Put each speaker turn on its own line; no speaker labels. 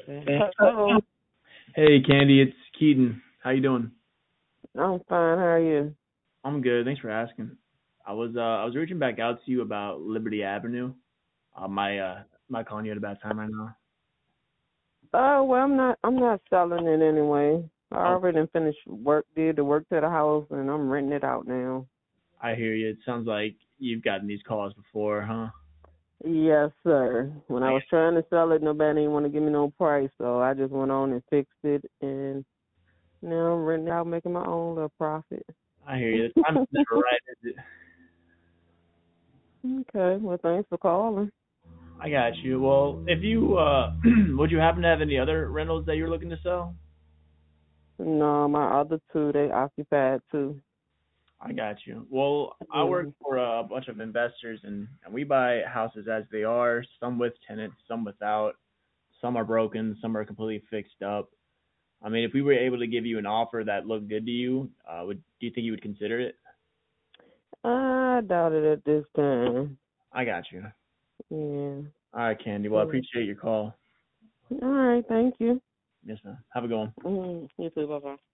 Hello.
Hey, Candy, it's Keaton. How you doing?
I'm fine. How are you?
I'm good. Thanks for asking. I was reaching back out to you about Liberty Avenue. Am I calling you at a bad time right now?
Well, I'm not selling it anyway. I
Oh,
already finished work, did the work to the house, and I'm renting it out now.
I hear you. It sounds like you've gotten these calls before, huh?
Yes, sir. When
I
I was trying to sell it, nobody didn't want to give me no price, so I just went on and fixed it, and now I'm renting it out, making my own little profit.
I hear you. The time's never right, is it?
Okay. Well, thanks for calling.
I got you. Well, if you would you happen to have any other rentals that you're looking to sell?
No, my other two, they occupied too.
I got you. Well, I work
Mm-hmm.
for a bunch of investors, and we buy houses as they are, some with tenants, some without. Some are broken, some are completely fixed up. I mean, if we were able to give you an offer that looked good to you, would do you think you would consider it?
I doubt it at this time.
I got you.
Yeah.
All right, Candy. Well, I
Mm.
appreciate your call.
All right. Thank you.
Yes, ma'am. Have a good one.
You too. Bye bye.